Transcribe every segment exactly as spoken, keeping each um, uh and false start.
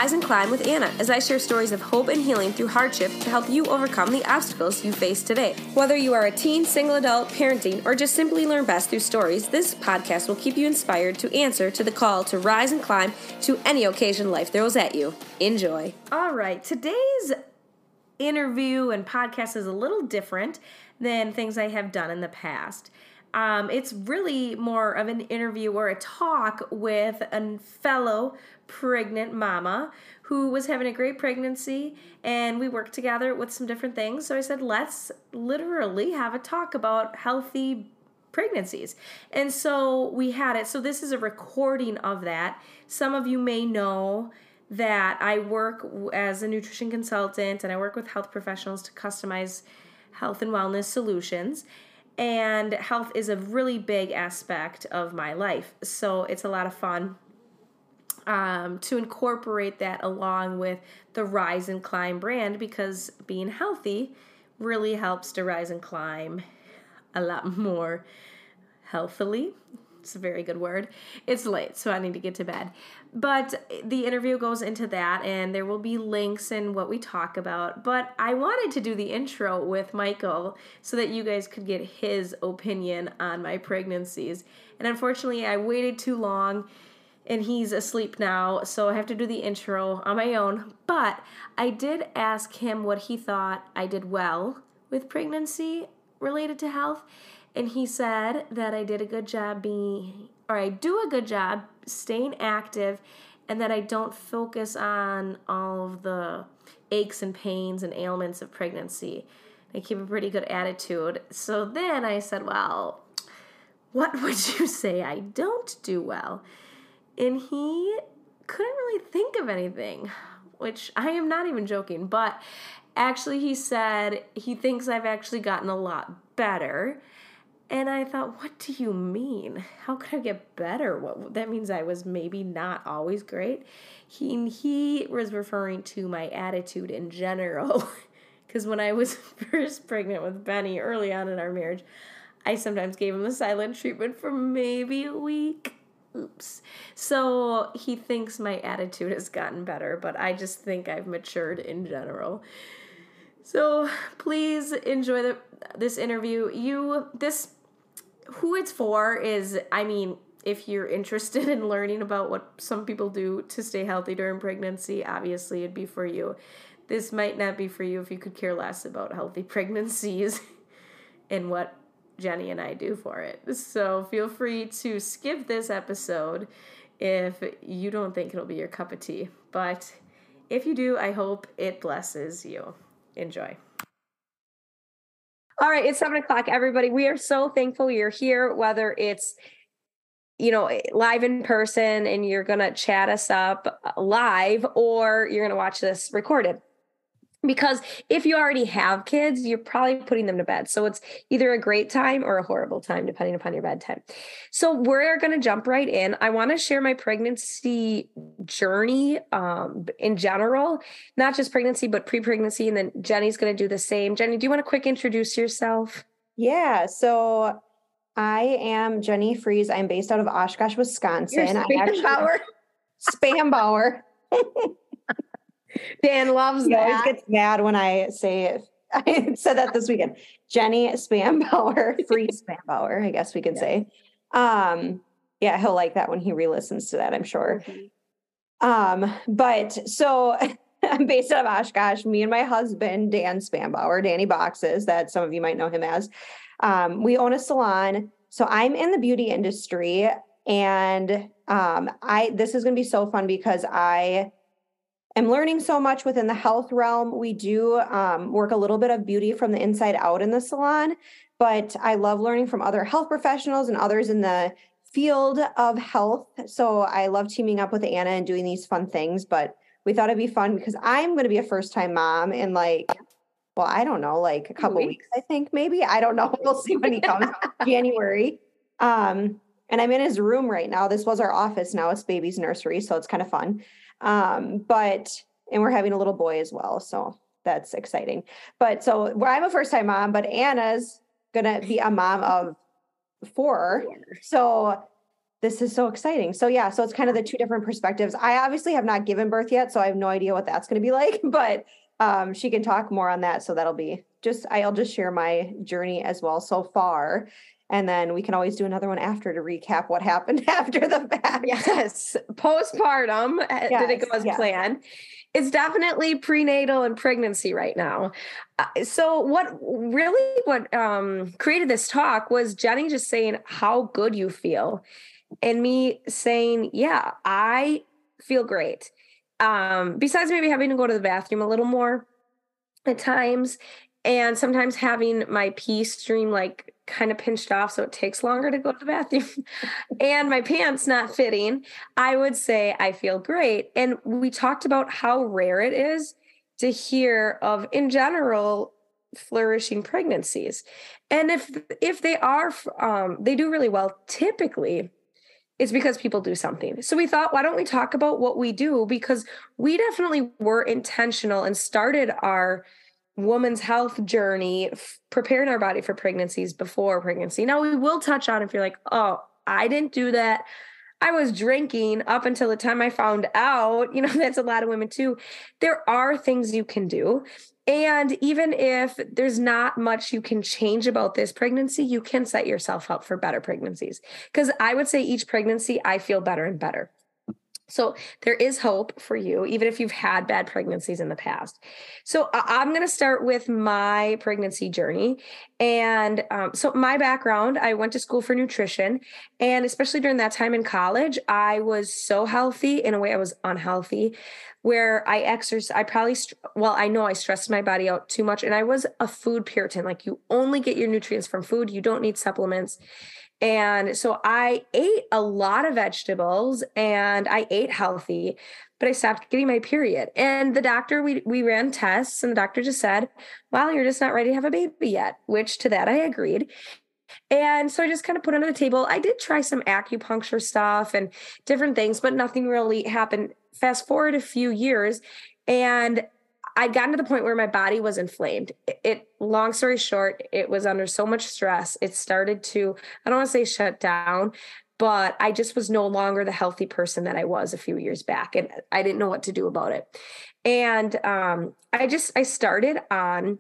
Rise and Climb with Anna as I share stories of hope and healing through hardship to help you overcome the obstacles you face today. Whether you are a teen, single adult, parenting, or just simply learn best through stories, this podcast will keep you inspired to answer to the call to rise and climb to any occasion life throws at you. Enjoy. All right, today's interview and podcast is a little different than things I have done in the past. Um, it's really more of an interview or a talk with a fellow pregnant mama who was having a great pregnancy, and we worked together with some different things. So I said, let's literally have a talk about healthy pregnancies. And so we had it. So this is a recording of that. Some of you may know that I work as a nutrition consultant and I work with health professionals to customize health and wellness solutions. And health is a really big aspect of my life. So it's a lot of fun um, to incorporate that along with the Rise and Climb brand, because being healthy really helps to rise and climb a lot more healthily. It's a very good word. It's late, so I need to get to bed. But the interview goes into that, and there will be links in what we talk about. But I wanted to do the intro with Michael so that you guys could get his opinion on my pregnancies. And unfortunately, I waited too long, and he's asleep now, so I have to do the intro on my own. But I did ask him what he thought I did well with pregnancy related to health. And he said that I did a good job being, or I do a good job staying active, and that I don't focus on all of the aches and pains and ailments of pregnancy. I keep a pretty good attitude. So then I said, well, what would you say I don't do well? And he couldn't really think of anything, which I am not even joking. But actually he said he thinks I've actually gotten a lot better. And I thought, what do you mean? How could I get better? What, that means I was maybe not always great. He he was referring to my attitude in general. Because when I was first pregnant with Benny early on in our marriage, I sometimes gave him the silent treatment for maybe a week. Oops. So he thinks my attitude has gotten better, but I just think I've matured in general. So please enjoy the, this interview. You, this, who it's for is, I mean, if you're interested in learning about what some people do to stay healthy during pregnancy, obviously it'd be for you. This might not be for you if you could care less about healthy pregnancies and what Jenny and I do for it. So feel free to skip this episode if you don't think it'll be your cup of tea. But if you do, I hope it blesses you. Enjoy. All right, it's seven o'clock, everybody. We are so thankful you're here, whether it's, you know, live in person and you're going to chat us up live, or you're going to watch this recorded. Because if you already have kids, you're probably putting them to bed. So it's either a great time or a horrible time, depending upon your bedtime. So we're going to jump right in. I want to share my pregnancy journey um, in general, not just pregnancy, but pre-pregnancy. And then Jenny's going to do the same. Jenny, do you want to quick introduce yourself? Yeah. So I am Jenny Freeze. I'm based out of Oshkosh, Wisconsin. You're Spambauer. Spambauer. Dan loves he that. He always gets mad when I say it. I said that this weekend. Jenny Spambauer, free Spambauer, I guess we could yeah. say. Um, yeah, he'll like that when he re-listens to that, I'm sure. Mm-hmm. Um, but so I'm based out of Oshkosh. Me and my husband, Dan Spambauer, Danny Boxes, that some of you might know him as. Um, we own a salon. So I'm in the beauty industry, and um, I this is going to be so fun because I I'm learning so much within the health realm. We do um, work a little bit of beauty from the inside out in the salon, but I love learning from other health professionals and others in the field of health. So I love teaming up with Anna and doing these fun things, but we thought it'd be fun because I'm going to be a first-time mom in like, well, I don't know, like a couple weeks. weeks, I think maybe. I don't know. We'll see when he comes, January. Um, and I'm in his room right now. This was our office. Now it's baby's nursery, so it's kind of fun. Um, but, and we're having a little boy as well. So that's exciting. But so well, I'm a first time mom, but Anna's going to be a mom of four. So this is so exciting. So yeah, so it's kind of the two different perspectives. I obviously have not given birth yet, so I have no idea what that's going to be like, but um, she can talk more on that. So that'll be just, I'll just share my journey as well so far. And then we can always do another one after to recap what happened after the fact. Yes. Postpartum. Yes, did it go as yes. planned? It's definitely prenatal and pregnancy right now. Uh, so what really what um, created this talk was Jenny just saying how good you feel. And me saying, yeah, I feel great. Um, besides maybe having to go to the bathroom a little more at times, and sometimes having my pee stream like kind of pinched off, so it takes longer to go to the bathroom, and my pants not fitting, I would say I feel great. And we talked about how rare it is to hear of, in general, flourishing pregnancies. And if if they are, um, they do really well, typically, it's because people do something. So we thought, why don't we talk about what we do? Because we definitely were intentional and started our woman's health journey, f- preparing our body for pregnancies before pregnancy. Now we will touch on if you're like, oh, I didn't do that. I was drinking up until the time I found out, you know, that's a lot of women too. There are things you can do. And even if there's not much you can change about this pregnancy, you can set yourself up for better pregnancies. Because I would say each pregnancy, I feel better and better. So there is hope for you, even if you've had bad pregnancies in the past. So I'm going to start with my pregnancy journey. And um, so my background, I went to school for nutrition. And especially during that time in college, I was so healthy in a way I was unhealthy, where I exercise, I probably, well, I know I stressed my body out too much. And I was a food Puritan. Like, you only get your nutrients from food. You don't need supplements. And so I ate a lot of vegetables and I ate healthy, but I stopped getting my period. And the doctor, we we ran tests, and the doctor just said, well, you're just not ready to have a baby yet, which to that I agreed. And so I just kind of put under the table. I did try some acupuncture stuff and different things, but nothing really happened. Fast forward a few years, and I'd gotten to the point where my body was inflamed. It, it, long story short, it was under so much stress. It started to, I don't want to say shut down, but I just was no longer the healthy person that I was a few years back. And I didn't know what to do about it. And um, I just, I started on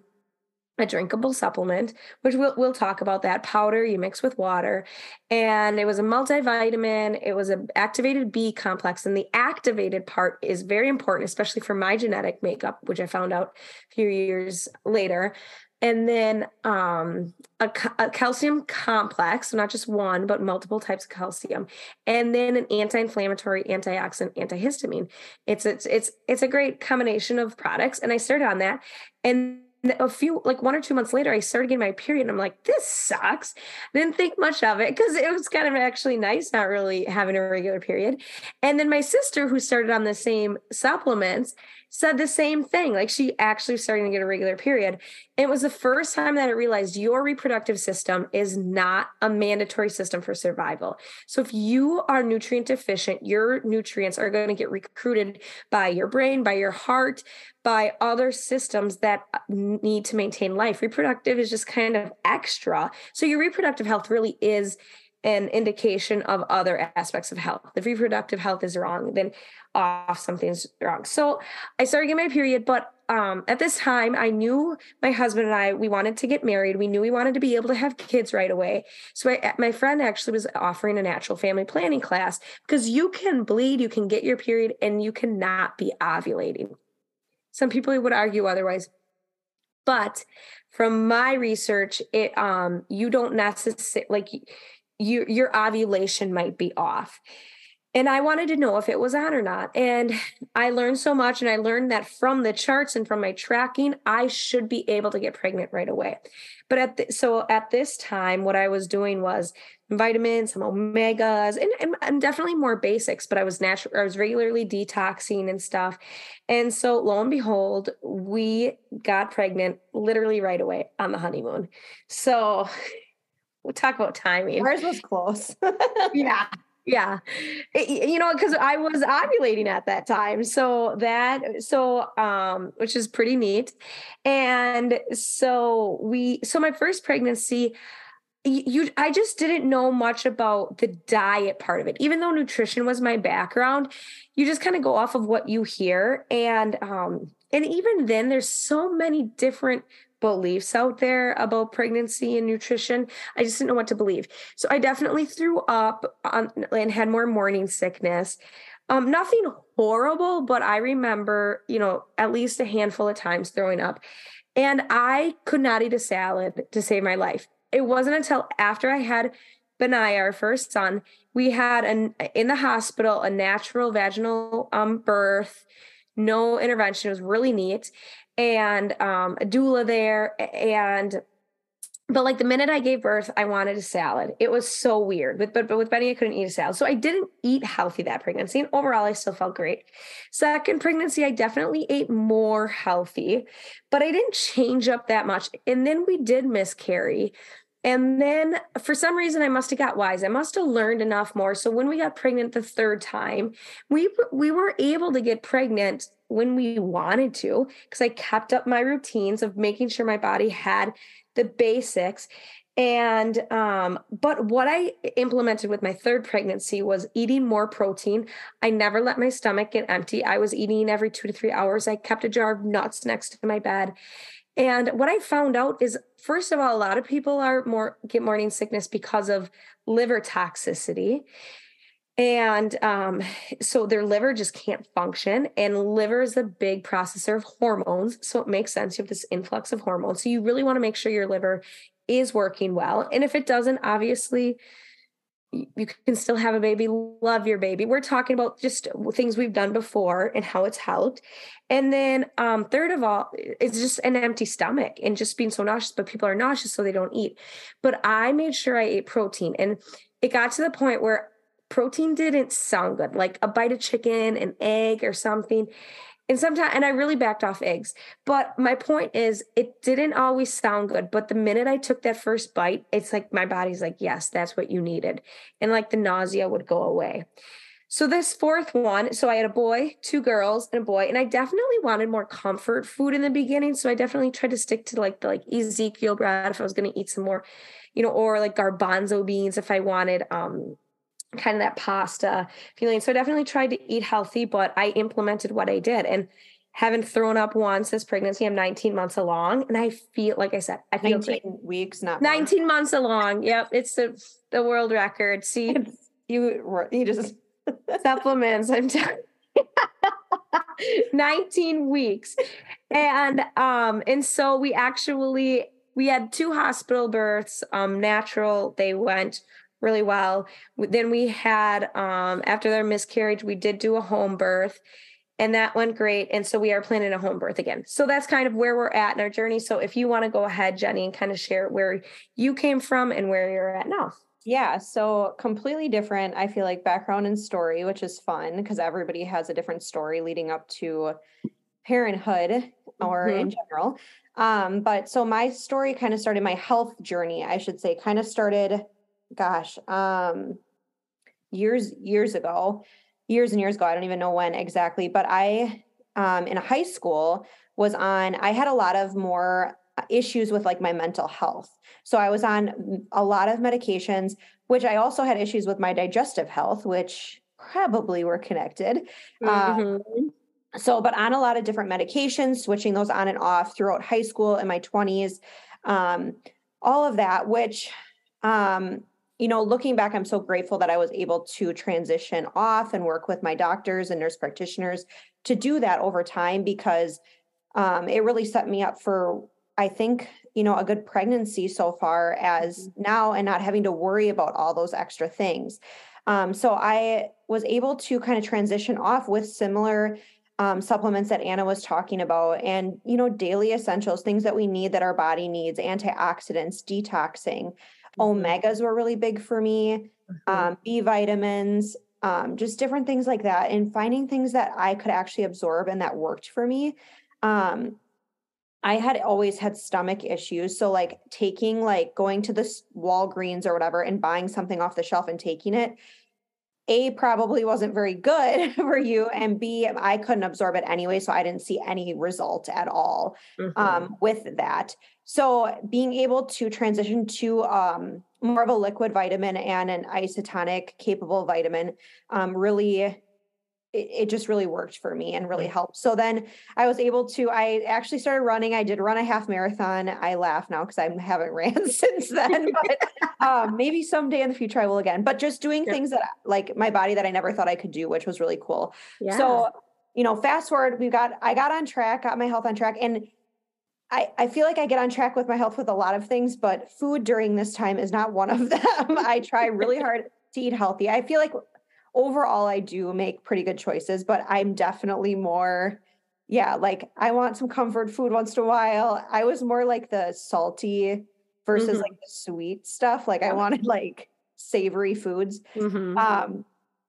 a drinkable supplement, which we'll, we'll talk about that powder you mix with water. And it was a multivitamin. It was an activated B complex. And the activated part is very important, especially for my genetic makeup, which I found out a few years later. And then um, a, a calcium complex, not just one, but multiple types of calcium. And then an anti-inflammatory, antioxidant, antihistamine. It's, it's, it's, it's a great combination of products. And I started on that. And a few, like one or two months later, I started getting my period, and I'm like, this sucks. Didn't think much of it because it was kind of actually nice not really having a regular period. And then my sister, who started on the same supplements, said the same thing. Like, she actually starting to get a regular period. It was the first time that I realized your reproductive system is not a mandatory system for survival. So if you are nutrient deficient, your nutrients are going to get recruited by your brain, by your heart, by other systems that need to maintain life. Reproductive is just kind of extra. So your reproductive health really is an indication of other aspects of health. If reproductive health is wrong, then off something's wrong. So I started getting my period, but um, at this time, I knew my husband and I, we wanted to get married. We knew we wanted to be able to have kids right away. So I, my friend actually was offering a natural family planning class, because you can bleed, you can get your period, and you cannot be ovulating. Some people would argue otherwise. But from my research, it um, you don't necessarily, like, you, your ovulation might be off. And I wanted to know if it was on or not. And I learned so much. And I learned that from the charts and from my tracking, I should be able to get pregnant right away. But at the, so at this time, what I was doing was vitamins, some omegas, and, and, and definitely more basics, but I was natural. I was regularly detoxing and stuff. And so lo and behold, we got pregnant literally right away on the honeymoon. So we'll talk about timing. Ours was close. Yeah. Yeah. It, you know, because I was ovulating at that time. So that, so, um, which is pretty neat. And so we, so my first pregnancy, you, I just didn't know much about the diet part of it. Even though nutrition was my background, you just kind of go off of what you hear. And, um, and even then there's so many different beliefs out there about pregnancy and nutrition. I just didn't know what to believe. So I definitely threw up on, and had more morning sickness. Um, nothing horrible, but I remember, you know, at least a handful of times throwing up. And I could not eat a salad to save my life. It wasn't until after I had Benaiah, our first son, we had an in the hospital a natural vaginal um, birth, no intervention. It was really neat, and um, a doula there. And but like the minute I gave birth, I wanted a salad. It was so weird. But but, but with Benny, I couldn't eat a salad, so I didn't eat healthy that pregnancy. And overall, I still felt great. Second pregnancy, I definitely ate more healthy, but I didn't change up that much. And then we did miscarry. And then for some reason, I must have got wise. I must have learned enough more. So when we got pregnant the third time, we we were able to get pregnant when we wanted to, because I kept up my routines of making sure my body had the basics. And um, but what I implemented with my third pregnancy was eating more protein. I never let my stomach get empty. I was eating every two to three hours. I kept a jar of nuts next to my bed. And what I found out is, first of all, a lot of people are more get morning sickness because of liver toxicity. And um, so their liver just can't function. And liver is a big processor of hormones. So it makes sense. You have this influx of hormones. So you really want to make sure your liver is working well. And if it doesn't, obviously, you can still have a baby, love your baby. We're talking about just things we've done before and how it's helped. And then um, third of all, it's just an empty stomach and just being so nauseous, but people are nauseous, so they don't eat. But I made sure I ate protein, and it got to the point where protein didn't sound good, like a bite of chicken, an egg or something. And sometimes, and I really backed off eggs, but my point is it didn't always sound good. But the minute I took that first bite, it's like, my body's like, yes, that's what you needed. And like the nausea would go away. So this fourth one, so I had a boy, two girls and a boy, and I definitely wanted more comfort food in the beginning. So I definitely tried to stick to like the like Ezekiel bread if I was going to eat some more, you know, or like garbanzo beans if I wanted, um, kind of that pasta feeling. So I definitely tried to eat healthy, but I implemented what I did, and haven't thrown up once this pregnancy. I'm nineteen months along, and I feel, like I said, I feel nineteen great. weeks, not nineteen months along. Yep. It's the, the world record. See, it's, you, you just supplements. I'm telling nineteen weeks. And, um, and so we actually, we had two hospital births, um, natural. They went really well. Then we had, um, after their miscarriage, we did do a home birth, and that went great. And so we are planning a home birth again. So that's kind of where we're at in our journey. So if you want to go ahead, Jenny, and kind of share where you came from and where you're at now. Yeah, so completely different, I feel like, background and story, which is fun because everybody has a different story leading up to parenthood or Mm-hmm. in general. Um, but so my story kind of started, my health journey, I should say, kind of started, gosh, um, years, years ago, years and years ago. I don't even know when exactly, but I, um, in high school was on, I had a lot of more issues with like my mental health. So I was on a lot of medications, which I also had issues with my digestive health, which probably were connected. Mm-hmm. Um, so, but on a lot of different medications, switching those on and off throughout high school and my twenties, um, all of that, which, um, you know, looking back, I'm so grateful that I was able to transition off and work with my doctors and nurse practitioners to do that over time, because um, it really set me up for, I think, you know, a good pregnancy so far as now, and not having to worry about all those extra things. Um, so I was able to kind of transition off with similar um, supplements that Anna was talking about, and, you know, daily essentials, things that we need, that our body needs, antioxidants, detoxing. Mm-hmm. Omegas were really big for me, Mm-hmm. um, B vitamins, um, just different things like that, and finding things that I could actually absorb and that worked for me. Um, I had always had stomach issues. So like taking, like going to this Walgreens or whatever and buying something off the shelf and taking it, A, probably wasn't very good for you. And B, I couldn't absorb it anyway. So I didn't see any result at all Mm-hmm. um, with that. So being able to transition to um, more of a liquid vitamin and an isotonic capable vitamin, um, really, it, it just really worked for me and really helped. So then I was able to, I actually started running. I did run a half marathon. I laugh now because I haven't ran since then, but um, maybe someday in the future I will again, but just doing Yeah. things that like my body that I never thought I could do, which was really cool. Yeah. So, you know, fast forward, we got, I got on track, got my health on track, and I, I feel like I get on track with my health with a lot of things, but food during this time is not one of them. I try really hard to eat healthy. I feel like overall I do make pretty good choices, but I'm definitely more, yeah, like I want some comfort food once in a while. I was more like the salty versus Mm-hmm. like the sweet stuff. Like I wanted like savory foods. Mm-hmm. Um,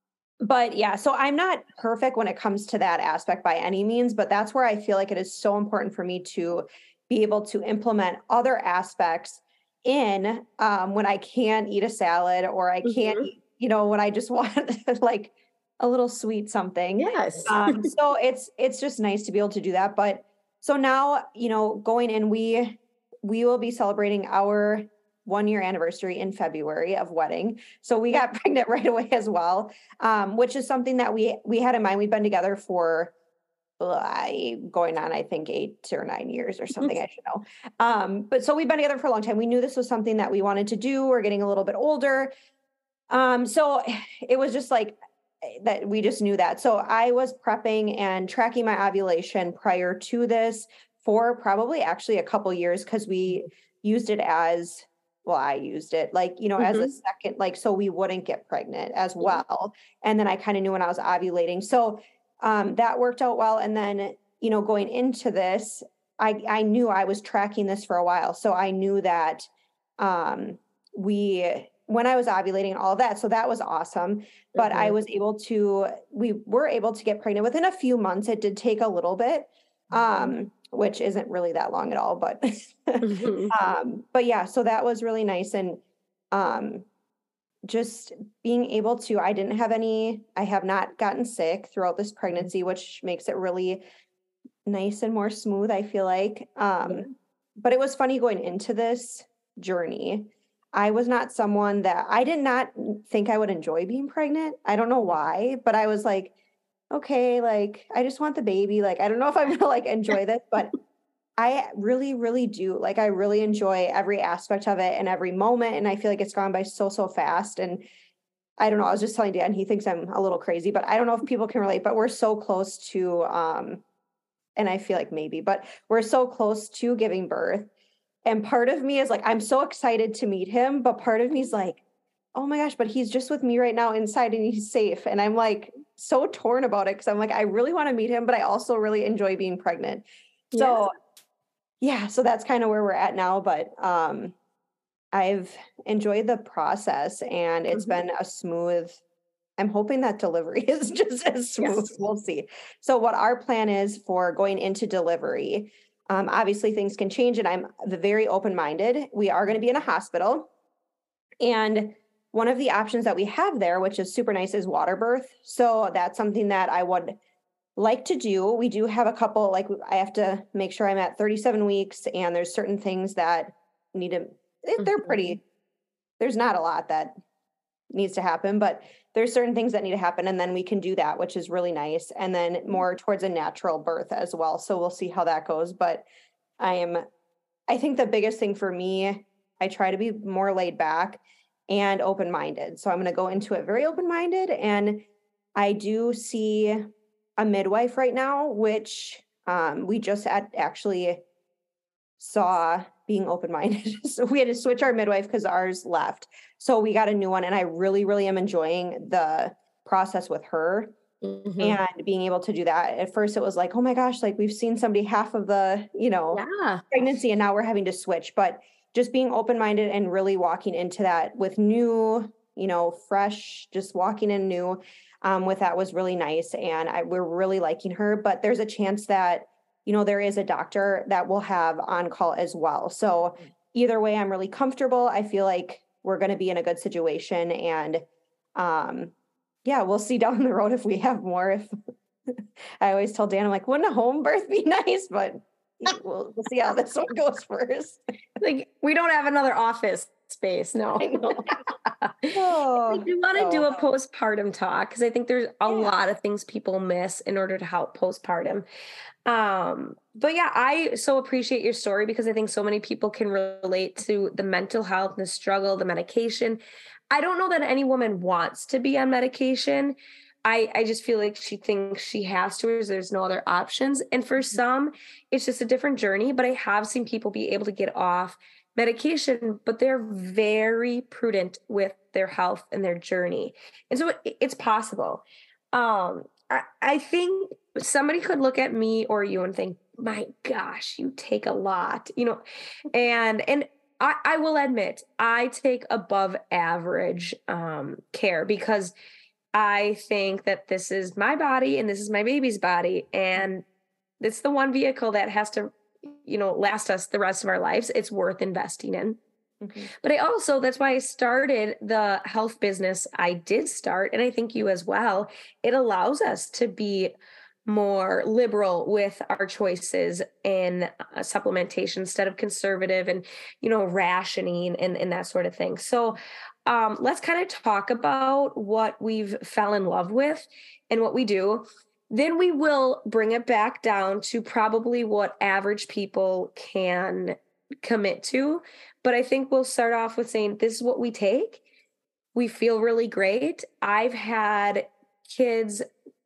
but yeah, so I'm not perfect when it comes to that aspect by any means, but that's where I feel like it is so important for me to be able to implement other aspects in um, when I can't eat a salad or I can't Mm-hmm. eat, you know, when I just want like a little sweet something. Yes. Um, so it's it's just nice to be able to do that. But so now, you know, going in, we we will be celebrating our one year anniversary in February of wedding. So we got pregnant right away as well, um, which is something that we we had in mind. We've been together for uh, going on, I think, eight or nine years or something. I should know. Um, but so we've been together for a long time. We knew this was something that we wanted to do. We're getting a little bit older. Um, so it was just like that. We just knew that. So I was prepping and tracking my ovulation prior to this for probably actually a couple years because we used it as well, I used it like, you know, as a Mm-hmm. second, like, so we wouldn't get pregnant as Yeah. well. And then I kind of knew when I was ovulating. So um, that worked out well. And then, you know, going into this, I, I knew I was tracking this for a while. So I knew that um, we, when I was ovulating and all of that. So that was awesome. But I Mm-hmm. was able to, we were able to get pregnant within a few months. It did take a little bit, um, which isn't really that long at all, but, Mm-hmm. um, but yeah, so that was really nice. And, um, just being able to, I didn't have any, I have not gotten sick throughout this pregnancy, which makes it really nice and more smooth, I feel like. Um, Yeah. but it was funny going into this journey. I was not someone that I did not think I would enjoy being pregnant. I don't know why, but I was like, okay, like I just want the baby. Like, I don't know if I'm gonna like enjoy this, but I really, really do. Like, I really enjoy every aspect of it and every moment. And I feel like it's gone by so, so fast. And I don't know. I was just telling Dan, he thinks I'm a little crazy, but I don't know if people can relate, but we're so close to, um, and I feel like maybe, but we're so close to giving birth. And part of me is like, I'm so excited to meet him, but part of me is like, oh my gosh, but he's just with me right now inside and he's safe. And I'm like so torn about it because I'm like, I really want to meet him, but I also really enjoy being pregnant. So yeah, so that's kind of where we're at now. But um, I've enjoyed the process and it's Mhm. been a smooth, I'm hoping that delivery is just as smooth. Yes. We'll see. So what our plan is for going into delivery, um, obviously things can change and I'm very open-minded. We are going to be in a hospital. And one of the options that we have there, which is super nice, is water birth. So that's something that I would like to do. We do have a couple, like I have to make sure I'm at thirty-seven weeks and there's certain things that need to, they're Mhm. pretty, there's not a lot that needs to happen, but there's certain things that need to happen. And then we can do that, which is really nice. And then more towards a natural birth as well. So we'll see how that goes. But I am, I think the biggest thing for me, I try to be more laid back and open-minded. So I'm going to go into it very open-minded. And I do see a midwife right now, which um, we just at, actually saw being open-minded. So we had to switch our midwife because ours left. So we got a new one. And I really, really am enjoying the process with her. Mhm. And being able to do that. At first it was like, oh my gosh, like we've seen somebody half of the, you know, Yeah. pregnancy and now we're having to switch. But just being open-minded and really walking into that with new, you know, fresh, just walking in new um, with that was really nice. And I, we're really liking her, but there's a chance that, you know, there is a doctor that will have on call as well. So either way, I'm really comfortable. I feel like we're going to be in a good situation. And um, yeah, we'll see down the road if we have more. If I always tell Dan, I'm like, wouldn't a home birth be nice? But we'll, we'll see how this one goes first. Like we don't have another office space. No. I know. Oh, we want to oh. do a postpartum talk because I think there's a Yeah. lot of things people miss in order to help postpartum. Um, but yeah, I so appreciate your story because I think so many people can relate to the mental health, the struggle, the medication. I don't know that any woman wants to be on medication. I, I just feel like she thinks she has to, or there's no other options. And for some, it's just a different journey. But I have seen people be able to get off medication, but they're very prudent with their health and their journey. And so it, it's possible. Um, I, I think somebody could look at me or you and think, my gosh, you take a lot, you know, and, and I, I will admit I take above average um, care because I think that this is my body and this is my baby's body. And it's the one vehicle that has to, you know, last us the rest of our lives. It's worth investing in. Mm-hmm. But I also, that's why I started the health business I did start. And I think you as well. It allows us to be more liberal with our choices in uh, supplementation instead of conservative and, you know, rationing and, and that sort of thing. So um, let's kind of talk about what we've fell in love with and what we do. Then we will bring it back down to probably what average people can commit to. But I think we'll start off with saying, this is what we take. We feel really great. I've had kids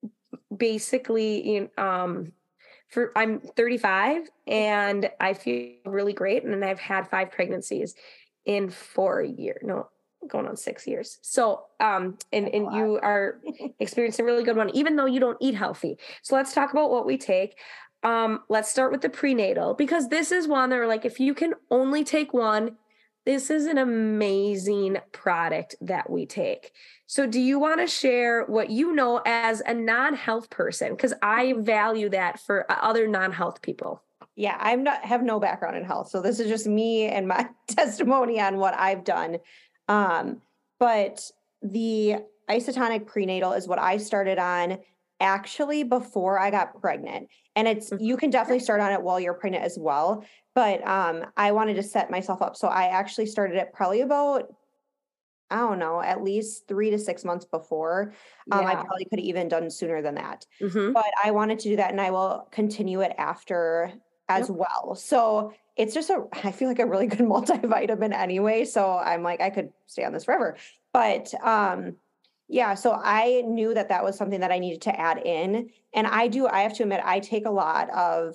basically, um, for I'm thirty-five and I feel really great. And I've had five pregnancies in four years. No, going on six years. So, um, and, and you are experiencing a really good one, even though you don't eat healthy. So let's talk about what we take. Um, let's start with the prenatal, because this is one that are like, if you can only take one, this is an amazing product that we take. So do you want to share what you know as a non-health person? Because I value that for other non-health people. Yeah, I'm not have no background in health. So this is just me and my testimony on what I've done. Um, but the isotonic prenatal is what I started on actually before I got pregnant. And it's, you can definitely start on it while you're pregnant as well. But um, I wanted to set myself up. So I actually started it probably about, I don't know, at least three to six months before. Um, yeah. I probably could have even done sooner than that. Mm-hmm. But I wanted to do that, and I will continue it after as yep. well. So it's just a, I feel like a really good multivitamin anyway. So I'm like, I could stay on this forever. But um, yeah, so I knew that that was something that I needed to add in. And I do, I have to admit, I take a lot of,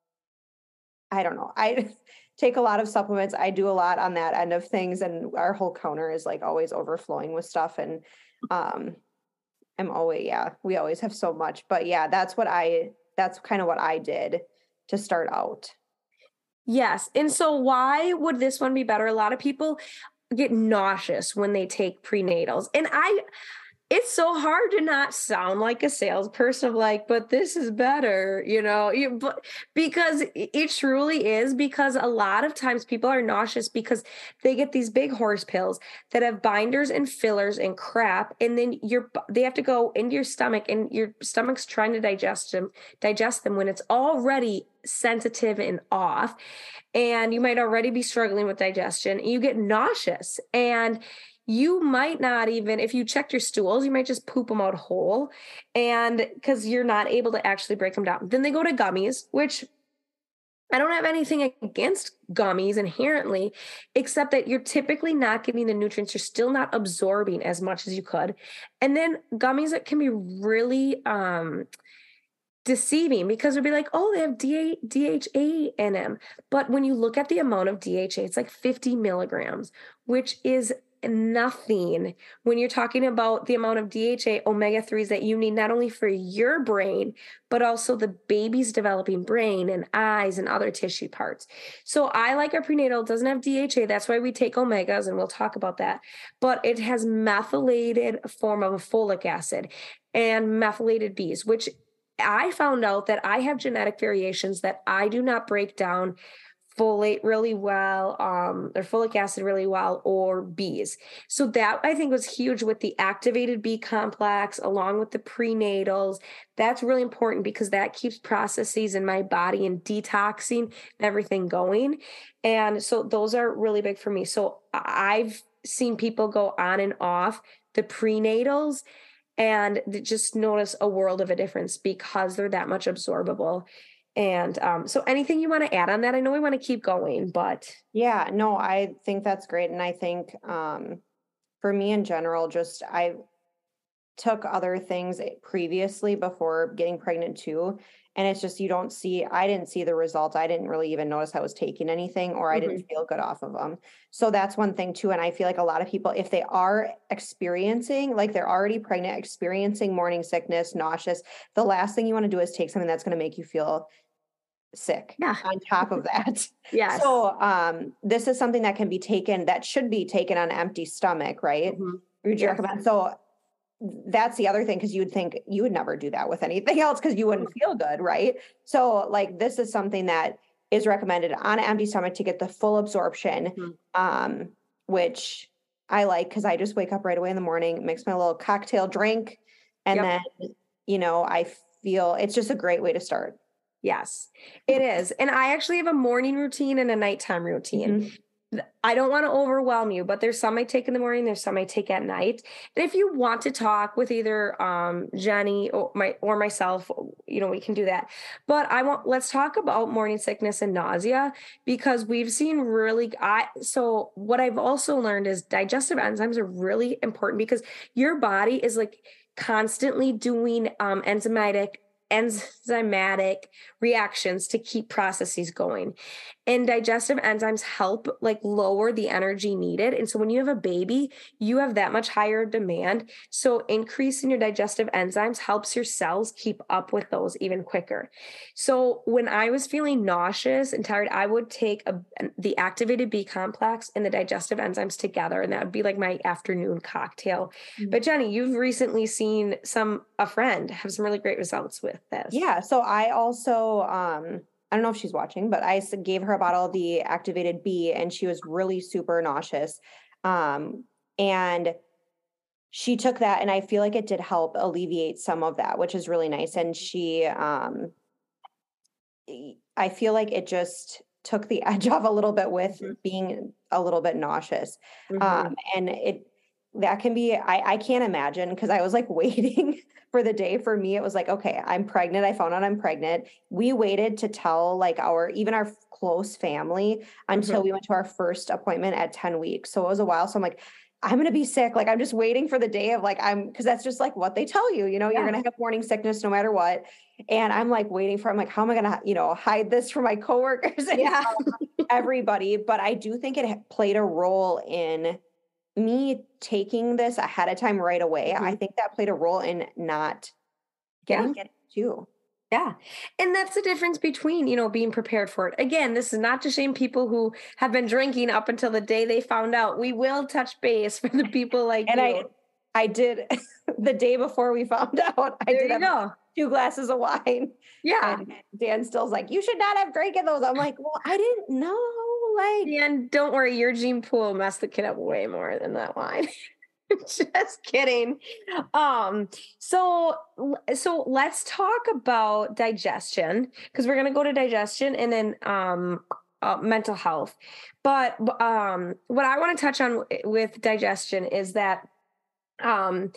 I don't know, I take a lot of supplements. I do a lot on that end of things. And our whole counter is like always overflowing with stuff. And um, I'm always, yeah, we always have so much. But yeah, that's what I, that's kind of what I did to start out. Yes. And so why would this one be better? A lot of people get nauseous when they take prenatals. And I, it's so hard to not sound like a salesperson of like, but this is better, you know, you, but because it truly is, because a lot of times people are nauseous because they get these big horse pills that have binders and fillers and crap. And then you're, they have to go into your stomach and your stomach's trying to digest them, digest them when it's already sensitive and off. And you might already be struggling with digestion. And you get nauseous, and you might not even, if you checked your stools, you might just poop them out whole, and because you're not able to actually break them down. Then they go to gummies, which I don't have anything against gummies inherently, except that you're typically not getting the nutrients. You're still not absorbing as much as you could. And then gummies that can be really um, deceiving, because it'd be like, oh, they have D H A in them. But when you look at the amount of D H A, it's like fifty milligrams, which is nothing when you're talking about the amount of D H A omega threes that you need, not only for your brain, but also the baby's developing brain and eyes and other tissue parts. So I like our prenatal. It doesn't have D H A. That's why we take omegas, and we'll talk about that. But it has methylated form of a folic acid and methylated B's, which I found out that I have genetic variations that I do not break down folate really well, um, or folic acid really well, or B's. So that I think was huge with the activated B complex along with the prenatals. That's really important because that keeps processes in my body and detoxing and everything going. And so those are really big for me. So I've seen people go on and off the prenatals and just notice a world of a difference because they're that much absorbable. And um, so anything you want to add on that? I know we want to keep going, but Yeah, no, I think that's great. And I think um, for me in general, just I took other things previously before getting pregnant too. And it's just, you don't see, I didn't see the results. I didn't really even notice I was taking anything, or I Mhm. didn't feel good off of them. So that's one thing too. And I feel like a lot of people, if they are experiencing, like they're already pregnant, experiencing morning sickness, nauseous, the last thing you want to do is take something that's going to make you feel sick Yeah. on top of that. Yes. So um, this is something that can be taken, that should be taken on an empty stomach, right? Mhm. Would you Yes. recommend? So that's the other thing, because you would think you would never do that with anything else because you wouldn't feel good, right? So like this is something that is recommended on an empty stomach to get the full absorption, Mhm. um, which I like because I just wake up right away in the morning, mix my little cocktail drink, and Yep. then, you know, I feel it's just a great way to start. Yes, it is. And I actually have a morning routine and a nighttime routine. Mhm. Th- I don't want to overwhelm you, but there's some I take in the morning, there's some I take at night. And if you want to talk with either um, Jenny or my or myself, you know, we can do that. But I want let's talk about morning sickness and nausea because we've seen really I so what I've also learned is digestive enzymes are really important because your body is like constantly doing um, enzymatic enzymatic reactions to keep processes going. And digestive enzymes help like lower the energy needed. And so when you have a baby, you have that much higher demand. So increasing your digestive enzymes helps your cells keep up with those even quicker. So when I was feeling nauseous and tired, I would take a, the activated B complex and the digestive enzymes together. And that would be like my afternoon cocktail. Mhm. But Jenny, you've recently seen some, a friend have some really great results with this. Yeah. So I also, um, I don't know if she's watching, but I s- gave her a bottle of the activated B, and she was really super nauseous. Um, and she took that, and I feel like it did help alleviate some of that, which is really nice. And she, um, e- I feel like it just took the edge off a little bit with Mhm. being a little bit nauseous. Mhm. Um, and it, that can be, I, I can't imagine, because I was like waiting for the day. For me, it was like, okay, I'm pregnant. I found out I'm pregnant. We waited to tell like our, even our close family until Mhm. we went to our first appointment at ten weeks. So it was a while. So I'm like, I'm going to be sick. Like, I'm just waiting for the day of like, I'm, because that's just like what they tell you, you know, you're Yeah. going to have morning sickness no matter what. And I'm like waiting for, I'm like, how am I going to, you know, hide this from my coworkers and Yeah. everybody? But I do think it ha- played a role in me taking this ahead of time right away. I Mhm. think that played a role in not Yeah. getting it too. Yeah. And that's the difference between, you know, being prepared for it. Again, this is not to shame people who have been drinking up until the day they found out. We will touch base for the people like And I, you. I did the day before we found out, I There did you have go. two glasses of wine. Yeah. And Dan still's like, you should not have drinking those. I'm like, well, I didn't know. Like, And don't worry, your gene pool messed the kid up way more than that wine. Just kidding. Um, so so let's talk about digestion because we're gonna go to digestion and then um uh, mental health. But um what I want to touch on w- with digestion is that um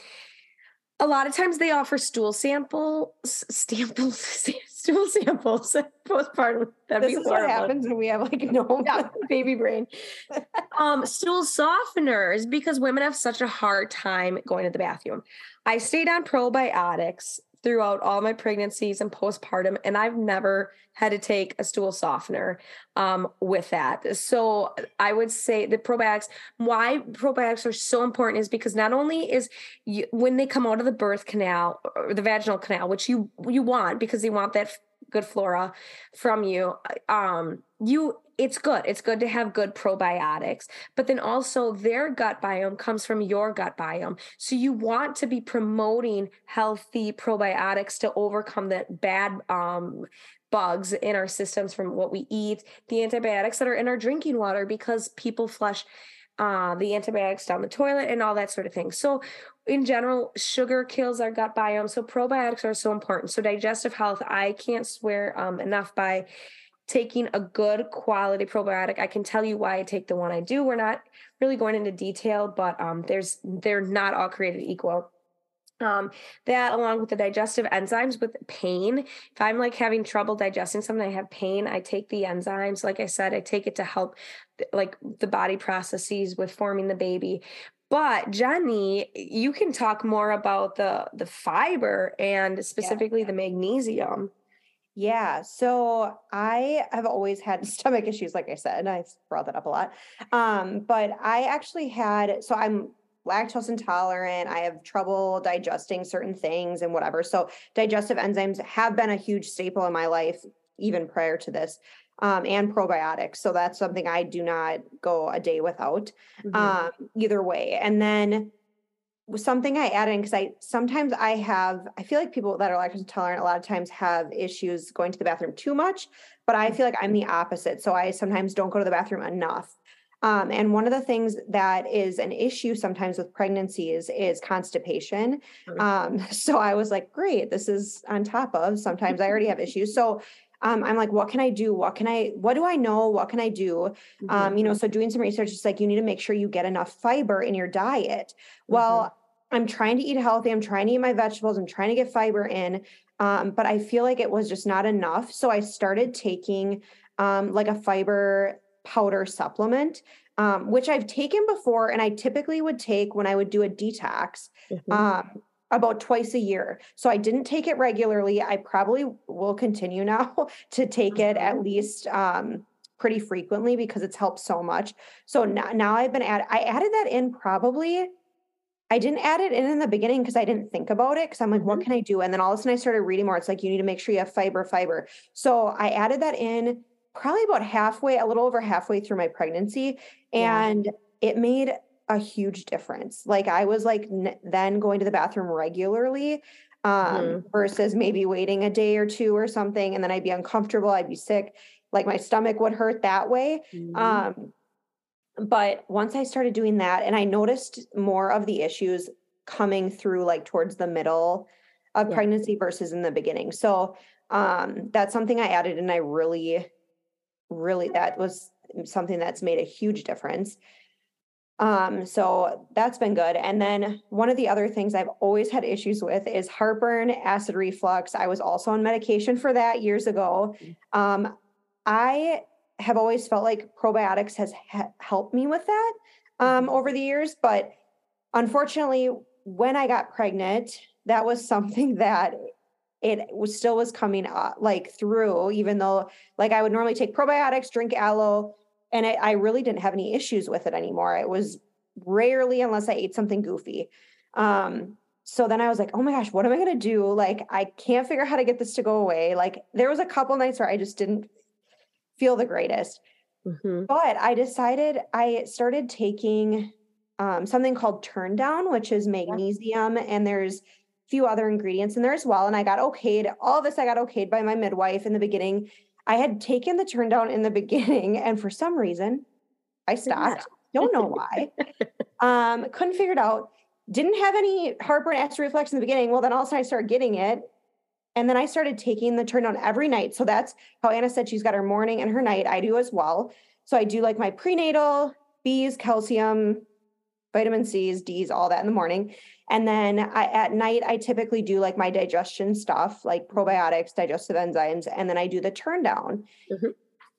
a lot of times they offer stool sample s- samples stool samples postpartum. That'd this be is what horrible. happens when we have like no. Yeah, baby brain. Um, stool softeners because women have such a hard time going to the bathroom. I stayed on probiotics throughout all my pregnancies and postpartum, and I've never had to take a stool softener um, with that. So I would say the probiotics, why probiotics are so important is because not only is you, when they come out of the birth canal or the vaginal canal, which you you want because you want that good flora from you, um, you it's good. It's good to have good probiotics, but then also their gut biome comes from your gut biome. So you want to be promoting healthy probiotics to overcome that bad, um, bugs in our systems from what we eat, the antibiotics that are in our drinking water because people flush uh, the antibiotics down the toilet and all that sort of thing. So in general, sugar kills our gut biome. So probiotics are so important. So digestive health, I can't swear um, enough by taking a good quality probiotic. I can tell you why I take the one I do. We're not really going into detail, but um, there's they're not all created equal. Um, that along with the digestive enzymes with pain. If I'm like having trouble digesting something, I have pain, I take the enzymes. Like I said, I take it to help like the body processes with forming the baby. But Jenny, you can talk more about the the fiber and specifically Yeah. the magnesium. Yeah. So I have always had stomach issues, like I said, I brought that up a lot. Um, but I actually had, so I'm lactose intolerant. I have trouble digesting certain things and whatever. So digestive enzymes have been a huge staple in my life, even prior to this, um, and probiotics. So that's something I do not go a day without, Mhm. um, either way. And then was something I add in because I sometimes I have I feel like people that are lactose intolerant a lot of times have issues going to the bathroom too much, but I feel like I'm the opposite. So I sometimes don't go to the bathroom enough. Um, and one of the things that is an issue sometimes with pregnancies is constipation. Mhm. Um, so I was like, great, this is on top of sometimes I already have issues. So um, I'm like, what can I do? What can I, what do I know? What can I do? Um, Mhm. you know, so doing some research, it's like, you need to make sure you get enough fiber in your diet. Well, I'm trying to eat healthy. I'm trying to eat my vegetables. I'm trying to get fiber in. Um, but I feel like it was just not enough. So I started taking um, like a fiber powder supplement, um, which I've taken before. And I typically would take when I would do a detox Mhm. um, about twice a year. So I didn't take it regularly. I probably will continue now to take it at least um, pretty frequently because it's helped so much. So now, now I've been at, I added that in probably I didn't add it in in the beginning because I didn't think about it because I'm like, what Mhm. can I do? And then all of a sudden I started reading more. It's like, you need to make sure you have fiber, fiber. So I added that in probably about halfway, a little over halfway through my pregnancy. Yeah. And it made a huge difference. Like I was like n- then going to the bathroom regularly um, Mhm. versus maybe waiting a day or two or something. And then I'd be uncomfortable. I'd be sick. Like my stomach would hurt that way. Mhm. Um, but once I started doing that, and I noticed more of the issues coming through like towards the middle of Yeah. pregnancy versus in the beginning. So um, that's something I added, and I really, really, that was something that's made a huge difference. Um, so that's been good. And then one of the other things I've always had issues with is heartburn, acid reflux. I was also on medication for that years ago. Um, I have always felt like probiotics has ha- helped me with that um, over the years, but unfortunately, when I got pregnant, that was something that it was still was coming up like through, even though like I would normally take probiotics, drink aloe, and I, I really didn't have any issues with it anymore. It was rarely unless I ate something goofy. Um, so then I was like, oh my gosh, what am I going to do? Like, I can't figure out how to get this to go away. Like there was a couple nights where I just didn't feel the greatest, Mhm. but I decided I started taking um, something called Turn Down, which is magnesium, and there's a few other ingredients in there as well. And I got okayed. All this I got okayed by my midwife in the beginning. I had taken the Turn Down in the beginning, and for some reason, I stopped. Don't know why. Um, couldn't figure it out. Didn't have any heartburn, acid reflux in the beginning. Well, then all of a sudden I started getting it. And then I started taking the Turn Down every night. So that's how Anna said she's got her morning and her night. I do as well. So I do like my prenatal, B's, calcium, vitamin C's, D's, all that in the morning. And then I, at night, I typically do like my digestion stuff, like probiotics, digestive enzymes, and then I do the Turn Down. Mhm.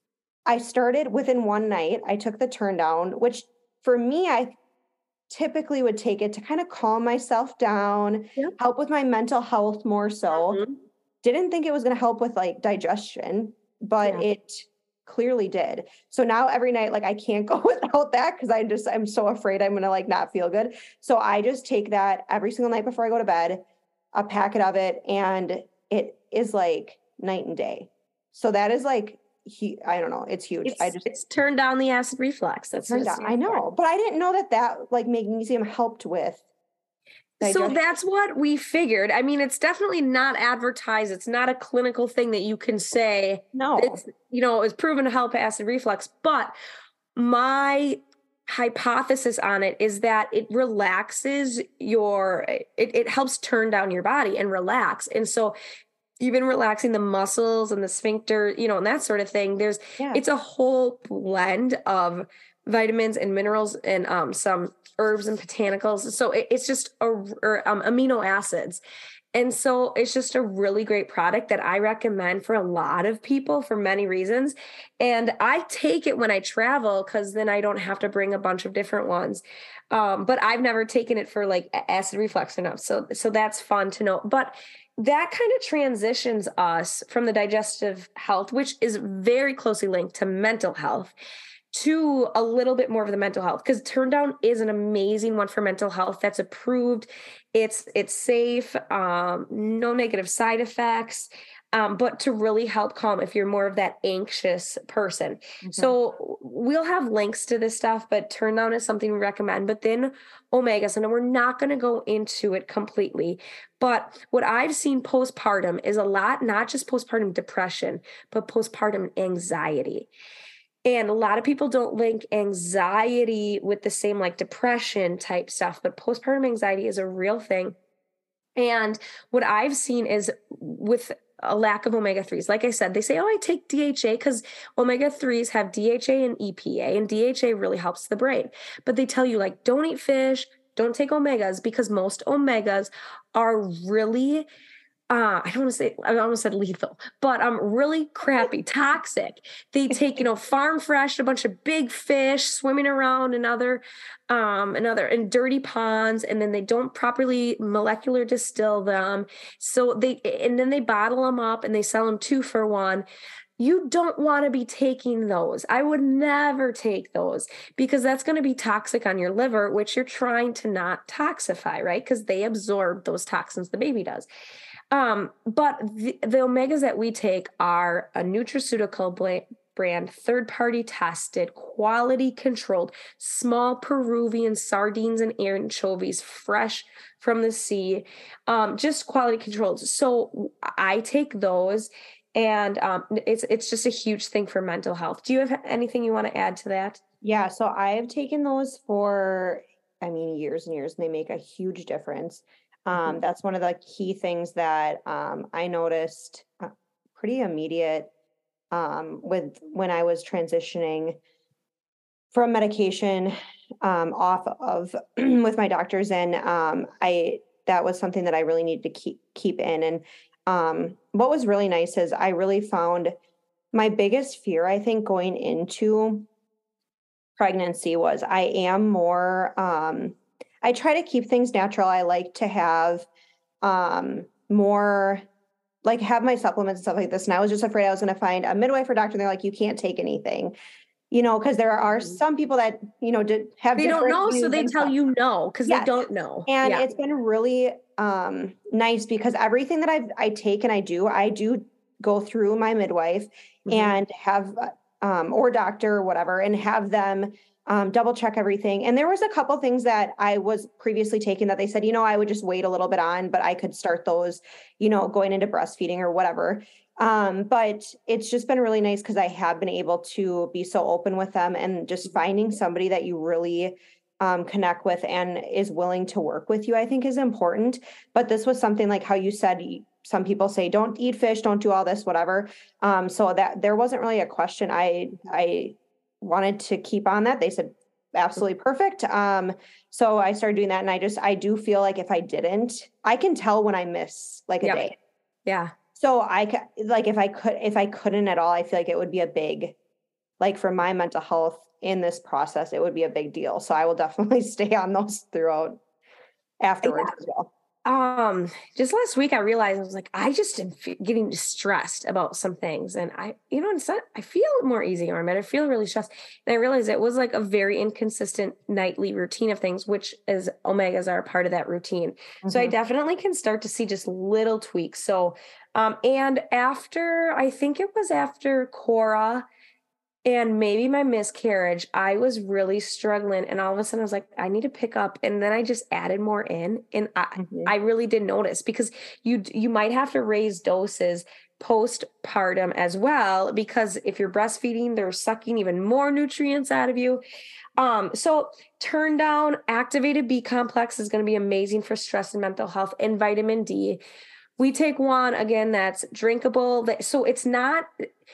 I started within one night. I took the Turn Down, which for me, I typically would take it to kind of calm myself down, Yep. help with my mental health more so. Mhm. Didn't think it was going to help with like digestion, but Yeah. it clearly did. So now every night, like I can't go without that because I just, I'm so afraid I'm going to like not feel good. So I just take that every single night before I go to bed, a packet of it, and it is like night and day. So that is like, he, I don't know, it's huge. It's I just it's turned down the acid reflux. That's what turned it down. I stands for. know, but I didn't know that that like magnesium helped with So that's what we figured. I mean, it's definitely not advertised. It's not a clinical thing that you can say. No. It's, you know, it's proven to help acid reflux. But my hypothesis on it is that it relaxes your, it, it helps turn down your body and relax. And so even relaxing the muscles and the sphincter, you know, and that sort of thing, there's, yeah. it's a whole blend of vitamins and minerals and um, some herbs and botanicals. So it, it's just a, or, um, amino acids. And so it's just a really great product that I recommend for a lot of people for many reasons. And I take it when I travel because then I don't have to bring a bunch of different ones. Um, but I've never taken it for like acid reflux enough. So, so that's fun to know. But that kind of transitions us from the digestive health, which is very closely linked to mental health, to a little bit more of the mental health, because Turn Down is an amazing one for mental health that's approved. It's it's safe, um, no negative side effects, um, but to really help calm if you're more of that anxious person. Mm-hmm. So we'll have links to this stuff, but Turn Down is something we recommend. But then omegas, and we're not going to go into it completely, but what I've seen postpartum is a lot, not just postpartum depression, but postpartum anxiety. And a lot of people don't link anxiety with the same like depression type stuff, but postpartum anxiety is a real thing. And what I've seen is with a lack of omega threes, like I said, they say, oh, I take D H A because omega threes have D H A and E P A, and D H A really helps the brain. But they tell you like, don't eat fish, don't take omegas, because most omegas are really Uh, I don't want to say, I almost said lethal, but um, really crappy, toxic. They take, you know, farm fresh, a bunch of big fish swimming around in other, um, another in dirty ponds, and then they don't properly molecular distill them. So they, and then they bottle them up and they sell them two for one. You don't want to be taking those. I would never take those because that's going to be toxic on your liver, which you're trying to not toxify, right? Because they absorb those toxins the baby does. Um, but the, the omegas that we take are a nutraceutical brand, third-party tested, quality controlled, small Peruvian sardines and anchovies, fresh from the sea, um, just quality controlled. So I take those, and um, it's it's just a huge thing for mental health. Do you have anything you want to add to that? Yeah, so I have taken those for, I mean, years and years, and they make a huge difference. Um, that's one of the key things that um, I noticed uh, pretty immediate um, with when I was transitioning from medication um, off of with my doctors, and um, I that was something that I really needed to keep keep in. And um, what was really nice is I really found my biggest fear, I think, going into pregnancy was I am more. Um, I try to keep things natural. I like to have um, more, like have my supplements and stuff like this. And I was just afraid I was going to find a midwife or doctor. And they're like, you can't take anything, you know, because there are some people that, you know, did have, they don't know. So they tell stuff. you no, because yes. they don't know. And yeah. It's been really um, nice because everything that I've, I take and I do, I do go through my midwife mm-hmm. and have, um, or doctor or whatever, and have them Um, double check everything. And there was a couple things that I was previously taking that they said, you know, I would just wait a little bit on, but I could start those, you know, going into breastfeeding or whatever. Um, but it's just been really nice because I have been able to be so open with them, and just finding somebody that you really um, connect with and is willing to work with you, I think is important. But this was something like how you said, some people say, don't eat fish, don't do all this, whatever. Um, so that there wasn't really a question. I, I, wanted to keep on that. They said, absolutely perfect. Um, so I started doing that, and I just, I do feel like if I didn't, I can tell when I miss like a yep. day. Yeah. So I like, if I could, if I couldn't at all, I feel like it would be a big, like for my mental health in this process, it would be a big deal. So I will definitely stay on those throughout afterwards yeah. as well. Um, just last week I realized I was like, I just am f- getting stressed about some things, and I, you know, it's not, I feel more easy on it. I feel really stressed. And I realized it was like a very inconsistent nightly routine of things, which is omegas are a part of that routine. Mm-hmm. So I definitely can start to see just little tweaks. So, um, and after, I think it was after Cora and maybe my miscarriage, I was really struggling. And all of a sudden I was like, I need to pick up. And then I just added more in. And I, Mhm. I really did notice, because you, you might have to raise doses postpartum as well, because if you're breastfeeding, they're sucking even more nutrients out of you. Um, so turn down activated B complex is going to be amazing for stress and mental health, and vitamin D. We take one again that's drinkable. That, so it's not,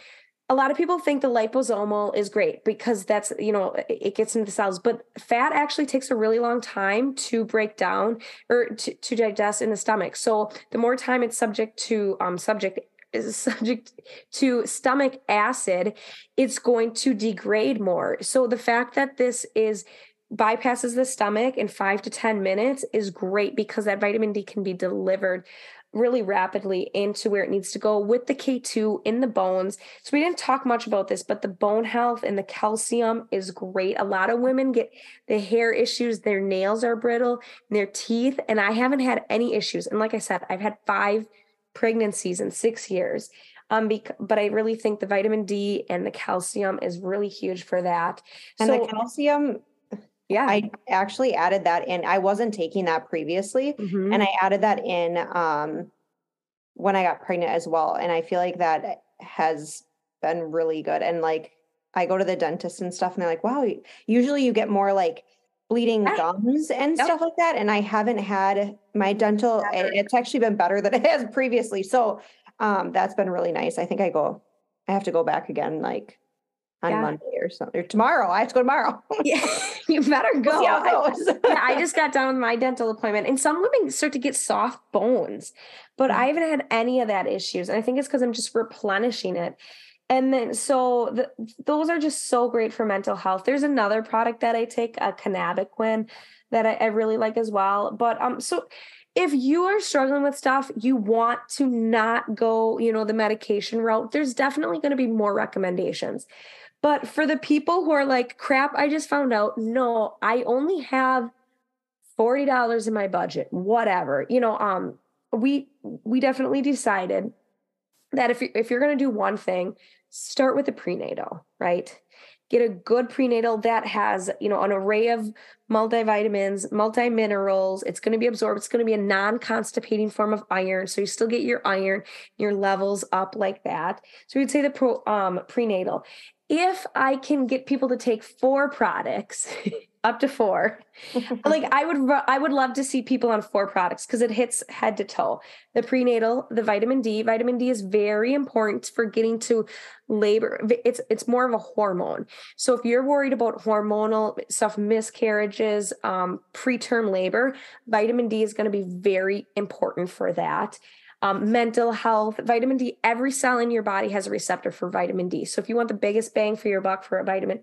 a lot of people think the liposomal is great because that's, you know, it gets into the cells, but fat actually takes a really long time to break down or to, to digest in the stomach. So the more time it's subject to um subject is subject to stomach acid, it's going to degrade more. So the fact that this is bypasses the stomach in five to ten minutes is great, because that vitamin D can be delivered really rapidly into where it needs to go with the K two in the bones. So we didn't talk much about this, but the bone health and the calcium is great. A lot of women get the hair issues, their nails are brittle, their teeth, and I haven't had any issues. And like I said, I've had five pregnancies in six years. Um, bec- but I really think the vitamin D and the calcium is really huge for that. And So the calcium, yeah. I actually added that in. I wasn't taking that previously, Mhm. and I added that in um, when I got pregnant as well. And I feel like that has been really good. And like, I go to the dentist and stuff, and they're like, wow, usually you get more like bleeding Yeah. gums and Yep. stuff like that. And I haven't had my dental, it- it's actually been better than it has previously. So um, that's been really nice. I think I go, I have to go back again, like on Yeah. Monday or something, or tomorrow. I have to go tomorrow. Yeah, you better go. We'll see how I- it goes. yeah, I just got done with my dental appointment, and some women start to get soft bones, but I haven't had any of that issues. And I think it's because I'm just replenishing it. And then, so the, those are just so great for mental health. There's another product that I take, a cannabiquin, that I, I really like as well. But um, so if you are struggling with stuff, you want to not go, you know, the medication route, there's definitely going to be more recommendations. But for the people who are like, crap, I just found out, no, I only have forty dollars in my budget, whatever, you know, um, we, we definitely decided that if you if you're going to do one thing, start with a prenatal, right? Get a good prenatal that has, you know, an array of multivitamins, multi-minerals. It's going to be absorbed. It's going to be a non-constipating form of iron. So you still get your iron, your levels up like that. So we'd say the pro, um, prenatal. If I can get people to take four products, up to four, like I would, I would love to see people on four products, because it hits head to toe. The prenatal, the vitamin D. Vitamin D is very important for getting to labor. It's it's more of a hormone. So if you're worried about hormonal stuff, miscarriages, um, preterm labor, vitamin D is going to be very important for that. Um, mental health, vitamin D. Every cell in your body has a receptor for vitamin D. So if you want the biggest bang for your buck for a vitamin,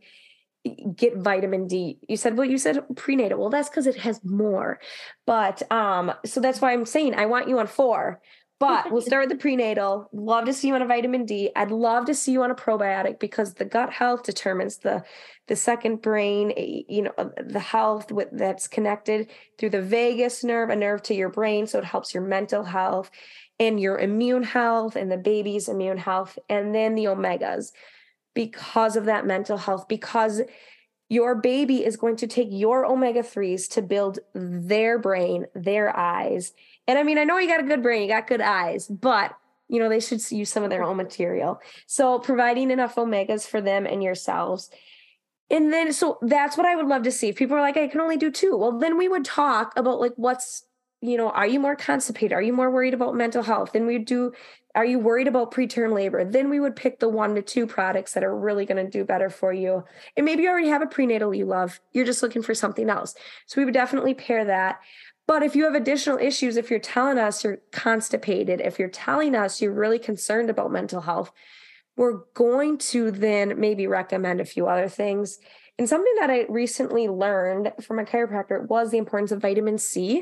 get vitamin D. You said, well, you said prenatal. Well, that's because it has more. But um, so that's why I'm saying I want you on four. But we'll start with the prenatal. Love to see you on a vitamin D. I'd love to see you on a probiotic, because the gut health determines the the second brain, you know, the health with, that's connected through the vagus nerve, a nerve to your brain. So it helps your mental health and your immune health and the baby's immune health. And then the omegas, because of that mental health, because your baby is going to take your omega threes to build their brain, their eyes. And I mean, I know you got a good brain, you got good eyes, but you know, they should use some of their own material. So providing enough omegas for them and yourselves. And then, so that's what I would love to see. If people are like, I can only do two. Well, then we would talk about like, what's, you know, are you more constipated? Are you more worried about mental health? Then we'd do, are you worried about preterm labor? Then we would pick the one to two products that are really going to do better for you. And maybe you already have a prenatal you love. You're just looking for something else. So we would definitely pair that. But if you have additional issues, if you're telling us you're constipated, if you're telling us you're really concerned about mental health, we're going to then maybe recommend a few other things. And something that I recently learned from a chiropractor was the importance of vitamin C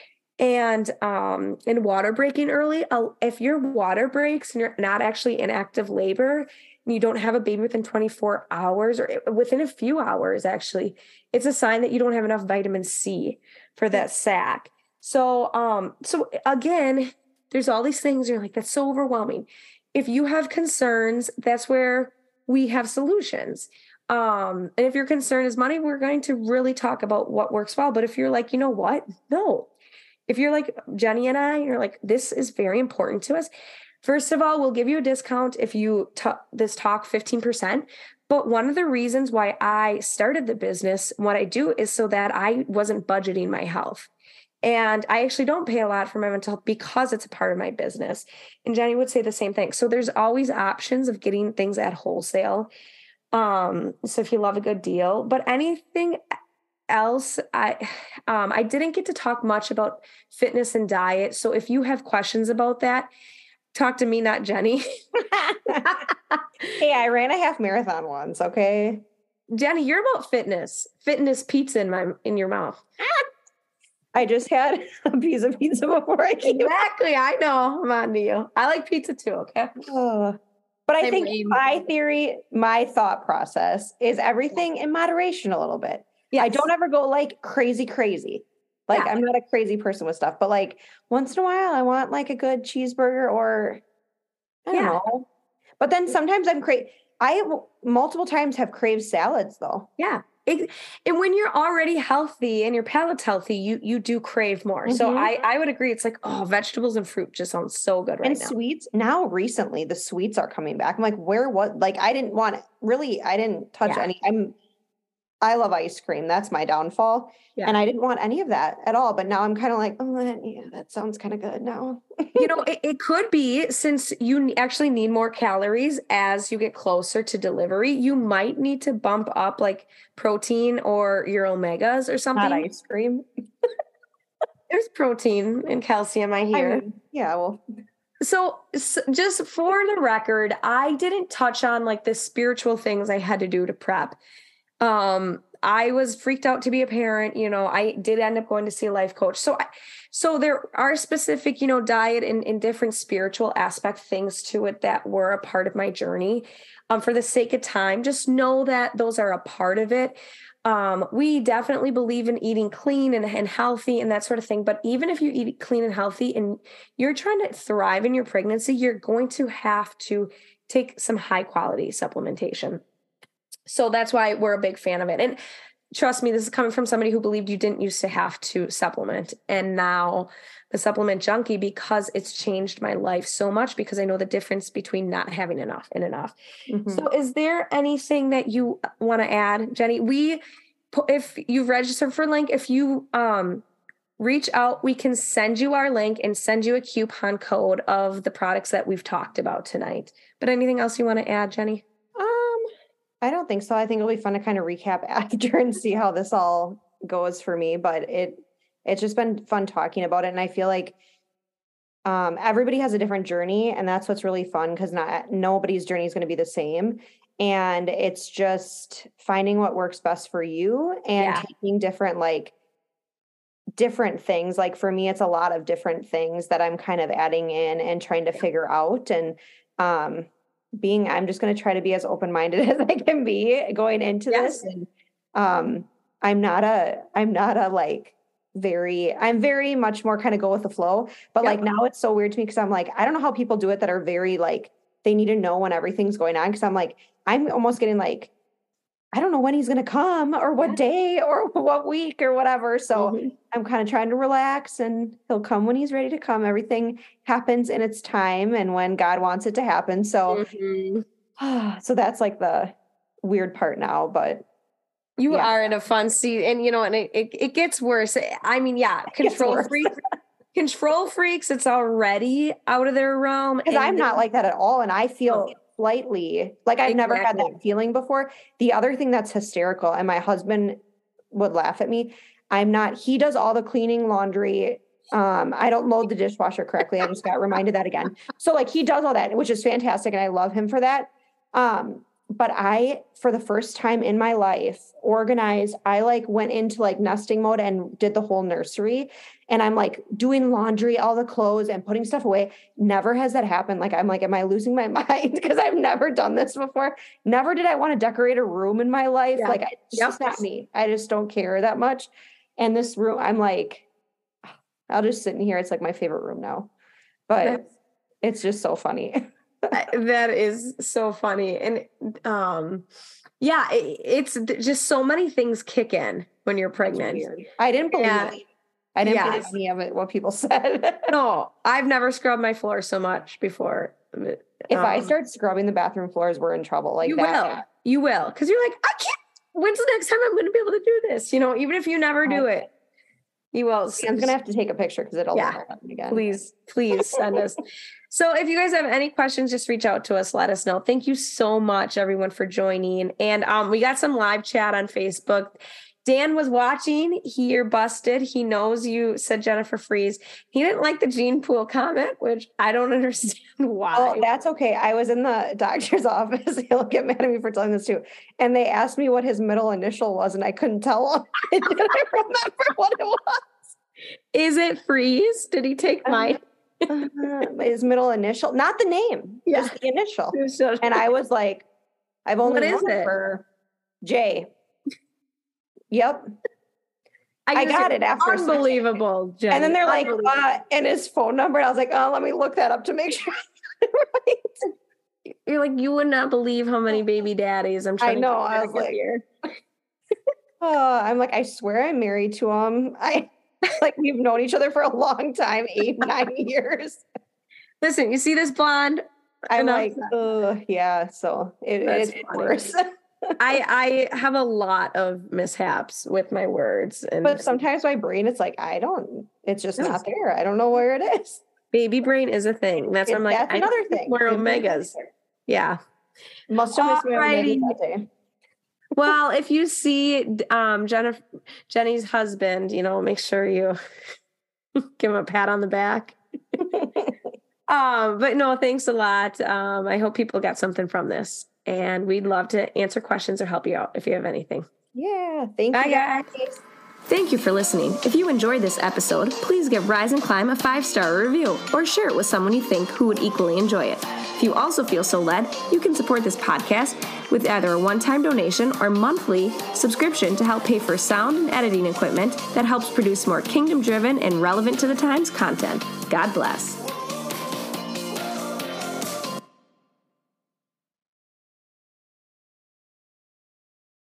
and um, and water breaking early. Uh, if your water breaks and you're not actually in active labor, and you don't have a baby within twenty-four hours or within a few hours, actually, it's a sign that you don't have enough vitamin C for that sac. So, um, so again, there's all these things you're like, that's so overwhelming. If you have concerns, that's where we have solutions. Um, and if your concern is money, we're going to really talk about what works well. But if you're like, you know what? No. If you're like Jenny and I, you're like, this is very important to us. First of all, we'll give you a discount if you talk this talk fifteen percent. But one of the reasons why I started the business, what I do is so that I wasn't budgeting my health. And I actually don't pay a lot for my mental health because it's a part of my business. And Jenny would say the same thing. So there's always options of getting things at wholesale. Um, so if you love a good deal, but anything else, I um, I didn't get to talk much about fitness and diet. So if you have questions about that, talk to me, not Jenny. Hey, I ran a half marathon once. Okay. Jenny, you're about fitness, fitness pizza in my, in your mouth. I just had a piece of pizza before I came. Exactly. I know. I'm on to you. I like pizza too. Okay. Oh. But I Same think way. my theory, my thought process is everything in moderation a little bit. Yes. I don't ever go like crazy, crazy. Like Yeah. I'm not a crazy person with stuff, but like once in a while I want like a good cheeseburger or I don't Yeah. know. But then sometimes I'm cra I w- multiple times have craved salads though. Yeah. It, and when you're already healthy and your palate's healthy, you you do crave more. So Mhm. I I would agree. It's like, oh, vegetables and fruit just sounds so good right And now. sweets, now recently the sweets are coming back. I'm like, where what like I didn't want really I didn't touch Yeah. any. I'm I love ice cream. That's my downfall. Yeah. And I didn't want any of that at all. But now I'm kind of like, oh, that, yeah, that sounds kind of good now. You know, it, it could be since you n- actually need more calories as you get closer to delivery, you might need to bump up like protein or your omegas or Not something. ice cream. There's protein and calcium, I I hear. mean, yeah, well, So, s just for the record, I didn't touch on like the spiritual things I had to do to prep. Um, I was freaked out to be a parent. You know, I did end up going to see a life coach. So, I, so there are specific, you know, diet and, and different spiritual aspect things to it that were a part of my journey. Um, for the sake of time, just know that those are a part of it. Um, we definitely believe in eating clean and, and healthy and that sort of thing. But even if you eat clean and healthy and you're trying to thrive in your pregnancy, you're going to have to take some high quality supplementation. So that's why we're a big fan of it. And trust me, this is coming from somebody who believed you didn't used to have to supplement. And now the supplement junkie, because it's changed my life so much because I know the difference between not having enough and enough. mhm. So is there anything that you want to add, Jenny? We, if you've registered for link, if you um, reach out, we can send you our link and send you a coupon code of the products that we've talked about tonight. But anything else you want to add, Jenny? um, I don't think so. I think it'll be fun to kind of recap after and see how this all goes for me. But it it's just been fun talking about it, and I feel like um, everybody has a different journey, and that's what's really fun because not nobody's journey is going to be the same. And it's just finding what works best for you and Yeah. taking different like different things. Like for me, it's a lot of different things that I'm kind of adding in and trying to figure out. And um, being, I'm just going to try to be as open-minded as I can be going into Yes. this. And um, I'm not a, I'm not a like very, I'm very much more kind of go with the flow. But Yep. like now it's so weird to me because I'm like, I don't know how people do it that are very like, they need to know when everything's going on. Cause I'm like, I'm almost getting like, I don't know when he's going to come or what day or what week or whatever. So Mhm. I'm kind of trying to relax and he'll come when he's ready to come. Everything happens in its time and when God wants it to happen. So, Mhm. so that's like the weird part now, but You yeah. are in a fun seat, and you know, and it, it, it gets worse. I mean, yeah, gets control worse. freaks, control freaks. It's already out of their realm. Because I'm not like that at all. And I feel No. slightly like I've never had Exactly. that feeling before. The other thing that's hysterical, and my husband would laugh at me. I'm not, he does all the cleaning, laundry. Um, I don't load the dishwasher correctly. I just got reminded that again. So like he does all that, which is fantastic. And I love him for that. Um, but I, for the first time in my life, organized, I like went into like nesting mode and did the whole nursery. And I'm like doing laundry, all the clothes and putting stuff away. Never has that happened. Like, I'm like, am I losing my mind? Because I've never done this before. Never did I want to decorate a room in my life. Yeah. Like, it's Yep. just not me. I just don't care that much. And this room, I'm like, I'll just sit in here. It's like my favorite room now. But That's- it's just so funny. That is so funny. And um, yeah, it, it's just so many things kick in when you're pregnant. I didn't believe Yeah. it. I didn't Yes. believe any of it, what people said. No, I've never scrubbed my floor so much before. If um, I start scrubbing the bathroom floors, we're in trouble. Like you that. will. You will. Because you're like, I can't. When's the next time I'm going to be able to do this? You know, even if you never do it, you will. I'm going to have to take a picture because it'll yeah, never happen again. Please, please send us. So if you guys have any questions, just reach out to us. Let us know. Thank you so much, everyone, for joining. And um, we got some live chat on Facebook. Dan was watching. He You're busted. He knows you said Jennifer Freeze. He didn't like the gene pool comment, which I don't understand why. Oh, that's okay. I was in the doctor's office. He'll get mad at me for telling this too. And they asked me what his middle initial was, and I couldn't tell them. I didn't remember what it was. Is it Freeze? Did he take mine? Uh, his middle initial, not the name. Yeah. Just the initial. And I was like, I've only what is known it? for J. Yep. I, I got it after. Unbelievable, Jen. And then they're like, uh, and his phone number. And I was like, oh, let me look that up to make sure. Right. You're like, you would not believe how many baby daddies I'm trying I know. to I was like, here. Oh, I'm like, I swear I'm married to him. I like we've known each other for a long time, eight, nine years. Listen, you see this blonde? I'm like, oh yeah. So it, it's worse. I I have a lot of mishaps with my words, and but sometimes my brain, it's like I don't. It's just yes. not there. I don't know where it is. Baby brain is a thing. That's what I'm like. That's another thing. Where omegas? Yeah. Must have missed my omega that day. Well, if you see um, Jennifer, Jenny's husband, you know, make sure you give him a pat on the back. um, but no, thanks a lot. Um, I hope people got something from this, and we'd love to answer questions or help you out if you have anything. Yeah, thank Bye, you. Guys. Thank you for listening. If you enjoyed this episode, please give Rise and Climb a five-star review or share it with someone you think who would equally enjoy it. If you also feel so led, you can support this podcast with either a one-time donation or monthly subscription to help pay for sound and editing equipment that helps produce more kingdom-driven and relevant to the times content. God bless.